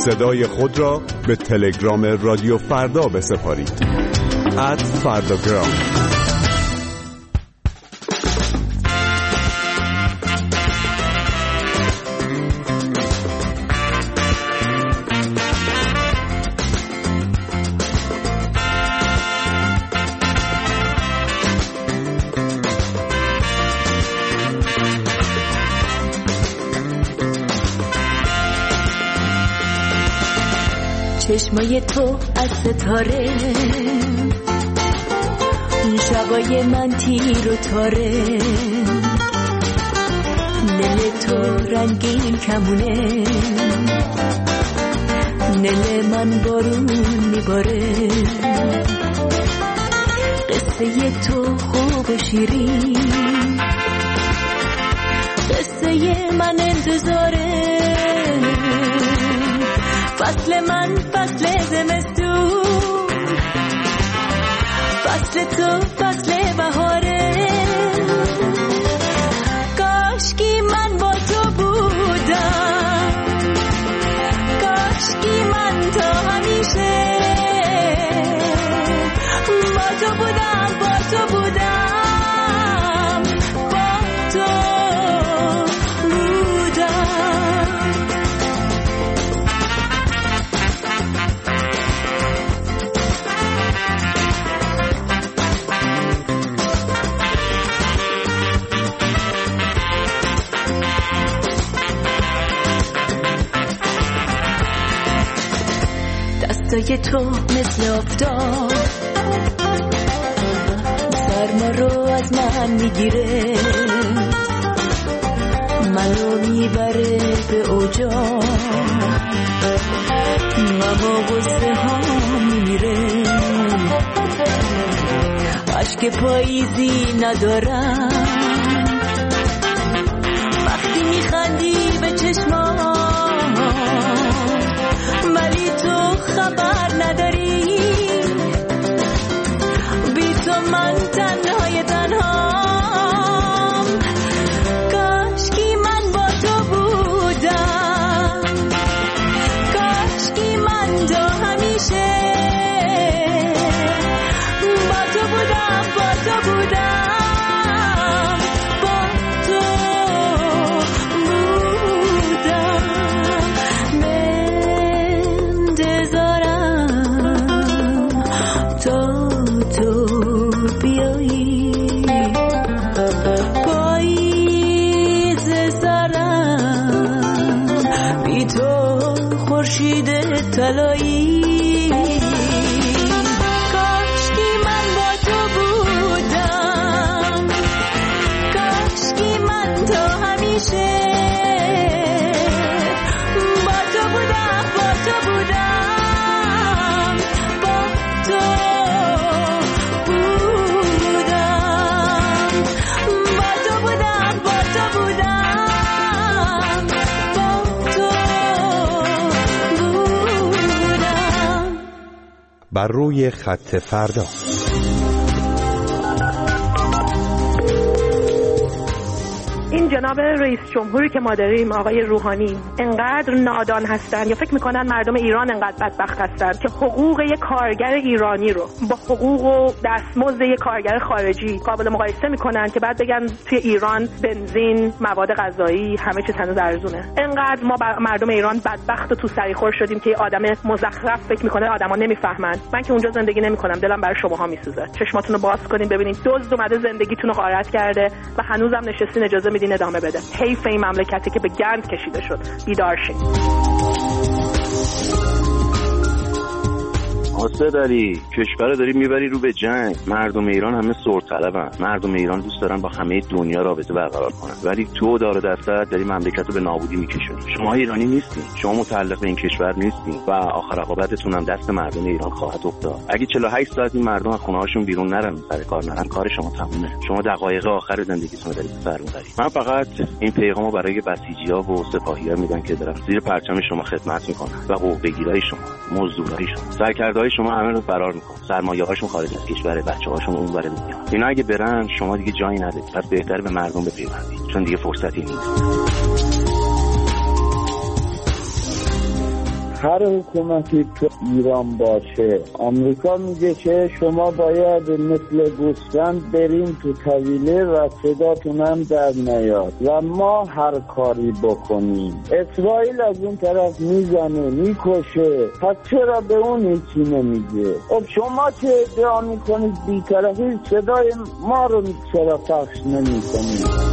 صدای خود را به تلگرام رادیو فردا بسپارید. @فرداگرام. چشمای تو از ستاره، شبای من تیر و تاره، نل تو رنگین کمونه، نل من بارون میباره، قصه تو خوب و شیرین، قصه من انتظاره، فصل من فصل زمستون، فصل تو فصل بهاره، کاشکی من با تو بودم، کاشکی من تا همیشه با تو بودم، با تو بودم، با تو بودم. دستای تو مثل آفتاب سرما رو از من میگیره، منو میبره به اوجا، اما غصه ها میمیره، عشق پاییزی ندارم وقتی میخندی به چشمام، ولی تو خبر نداری، بی تو من تنهای تنهام، کاشکی من با تو بودم، کاشکی من تا همیشه با تو بودم، با تو بودم، با تو بودم، منتظرم تا تو بیایی، پاییز سرم بی تو خورشید طلایی، کاشکی من با تو بودم، کاشکی من تا همیشه با تو بودم، با تو بودم، با تو بودم، با تو بودم، با تو بودم، با تو بودم. بر روی خط فردا. این جناب رئیس جمهوری که ما داریم، آقای روحانی، انقدر نادان هستن یا فکر میکنن مردم ایران انقدر بدبخت هستن که حقوق یک کارگر ایرانی رو با حقوق و دستمزد یک کارگر خارجی قابل مقایسه میکنن که بعد بگن توی ایران بنزین، مواد غذایی، همه چیز هنوز ارزونه. انقدر ما مردم ایران بدبخت و تو سریخور شدیم که آدم مزخرف فکر میکنه آدما نمیفهمن. من که اونجا زندگی نمیکنم، دلم برای شماها میسوزه. چشماتون رو باز کنین ببینید دزد اومده زندگیتون رو غارت کرده و هنوزم نشستین اجازه میدین ادامه بده. حیف این مملکتی که به گند کشیده شد. بیدار شید. آسه داری کشور داری میبری رو به جنگ. مردم ایران همه سرطلبن. مردم ایران دوست دارن با همه دنیا رابطه برقرار کنن، ولی تو دار دستت داری مملکت رو به نابودی میکشونی. شما ایرانی نیستین، شما متعلق به این کشور نیستین و آخر عاقبتتون هم دست مردم ایران خواهد افتاد. اگه 48 ساعت این مردم از خونه‌هاشون بیرون نرن، سر کار نرن، کار شما تمومه. شما دقایق آخر زندگیتون رو دارید سر می‌برید. من فقط این پیغامو برای بسیجی‌ها و سپاهی‌ها میدم که دارن زیر پرچم شما خدمت میکنن و حقوق بگیرای شما، مزدورای شما، سرکرده‌های شما همه رو فرار میکنن. سرمایه‌هاشون خارج از کشور، بچه‌هاشون اونور دنیا. اینا اگه برن شما دیگه جایی ندارید. پس بهتره به مردم بپیوندید، چون دیگه فرصتی نیست. هر حکومتی تو ایران باشه، آمریکا میگه که شما باید مثل گوسفند بریم تو طویله و صداتون هم در نیاد و ما هر کاری بکنیم. اسرائیل از اون طرف میزنه میکشه، پس چرا به اون هیچی نمیگه؟ خب شما که ادعا میکنید بی‌طرفی، صدای ما رو چرا پخش نمیکنید؟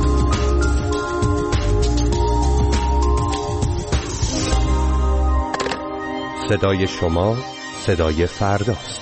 صدای شما صدای فرداست.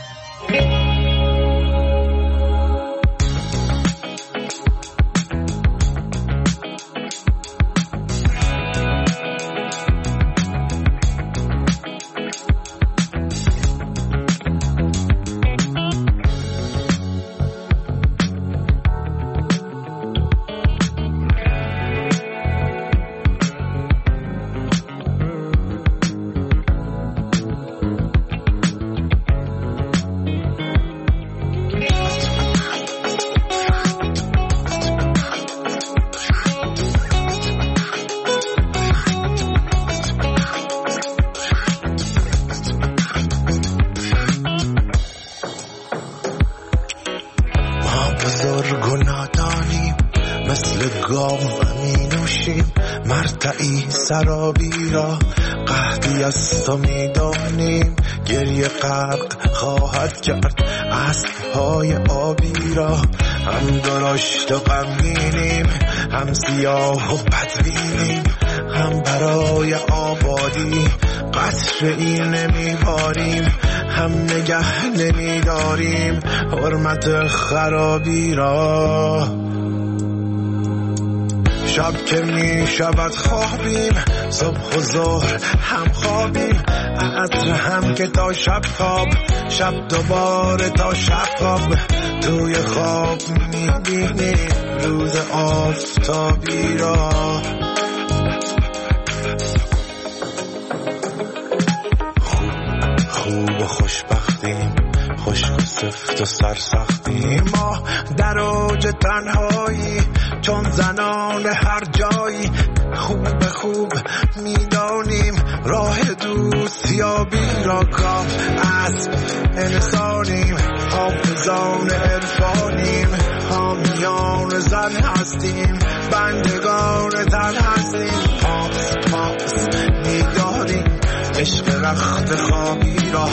سرابی را قحطی از تو میدانیم، گریه غرق خواهد کرد اسب‌های آبی را. هم درشت و غمگینیم، هم سیاه و بدبینیم، هم برای آبادی قطره‌ای نمیباریم، هم نگه نمیداریم حرمت خرابی را. شب که می شود خوابیم، صبح و ظهر هم خوابیم، عصر هم که تا شب خواب، شب دوباره تا شب خواب. توی خواب می بینیم روز آفتابی را. خوب و خوشبختیم، خشک و سفت و سرسختیم، ما در اوج تنهایی چون زنان هر جایی. خوب میدانیم راه دوستیابی را، کاف اسب انسانیم، حافظان عرفانیم، حامیان زن هستیم، بندگان تن هستیم. پاس میداریم عشق رخت خوابی را.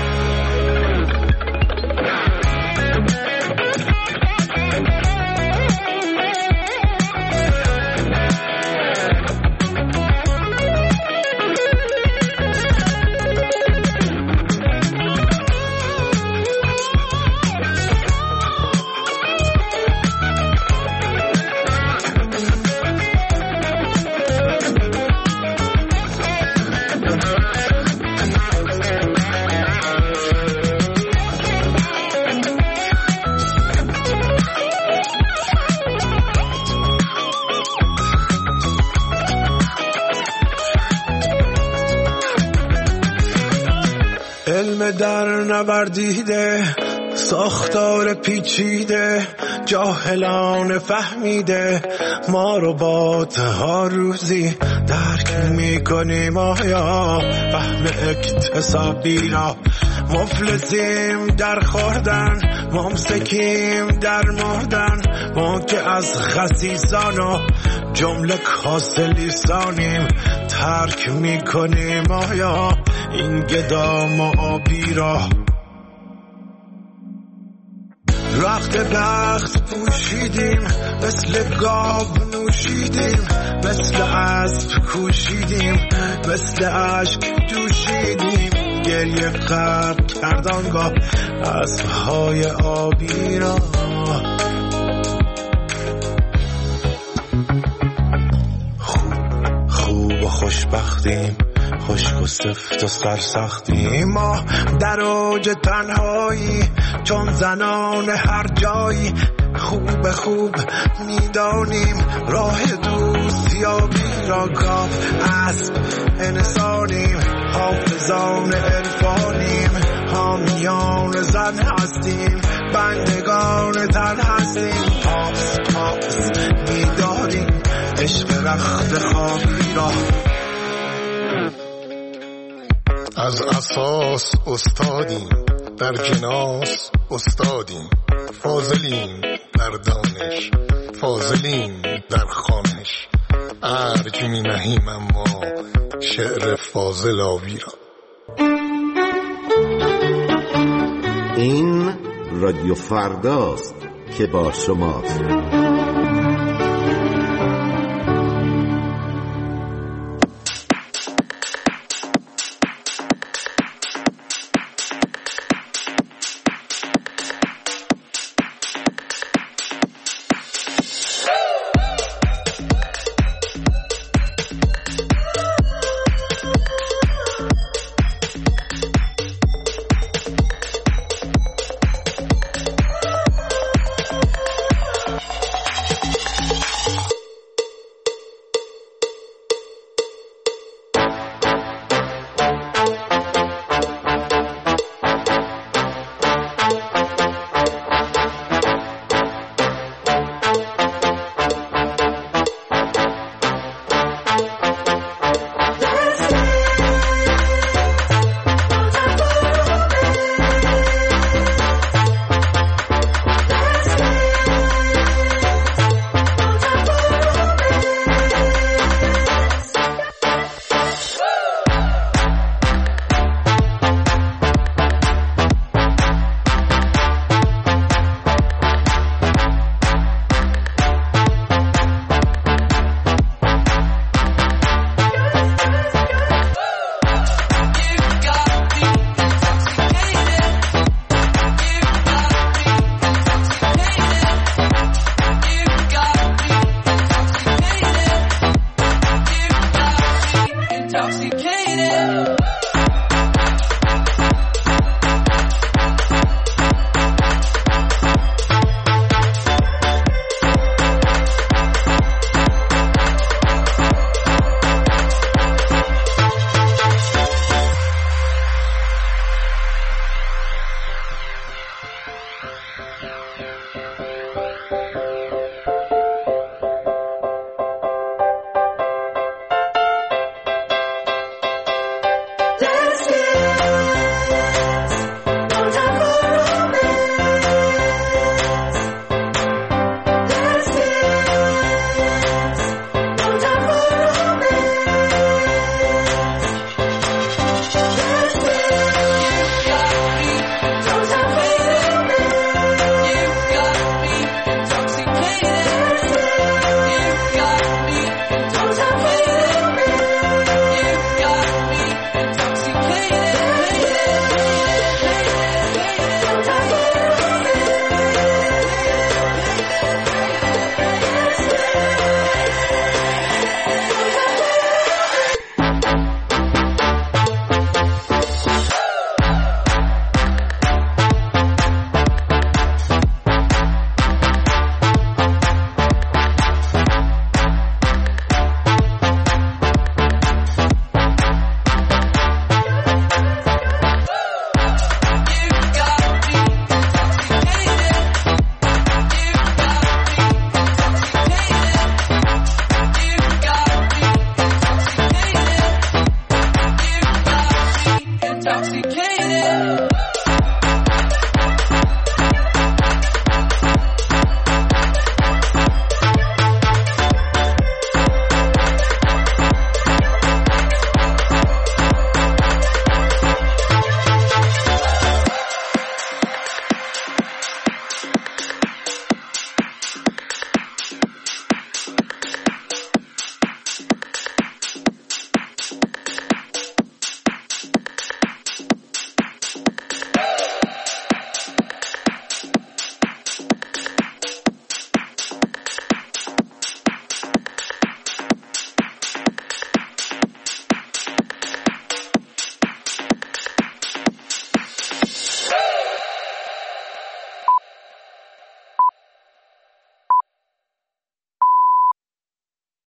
در نوردیده ساختار پیچیده، جاهلان فهمیده ما رو با ها روزی درک میکنیم. آیا فهم اکتسابی را مفلسیم در خوردن، ممسکیم در مردن، ما که از خسیسان و جمله کاسه لیسانیم ترک میکنیم. آیا این گدام و آبی را رخت بخت پوشیدیم، مثل گاو نوشیدیم، مثل اسب کوشیدیم، مثل عشق جوشیدیم، گریه غرق کردانگاه اسب‌های آبی را. خوب و خوشبختیم، خشک و سفت و سرسختیم، ما در اوج تنهایی چون زنان هر جایی. خوب میدانیم راه دوستیابی را، کاف اسب انسانیم، حافظان عرفانیم، حامیان زن هستیم، بندگان تن هستیم. پاس میداریم عشق رخت خوابی را. از اساس استادیم، در جناس استادیم، فاضلیم در دانش، فاضلیم در خوانش، ارج می نهیم اما شعر فاضل آوی را. این رادیو فرداست که با شماست.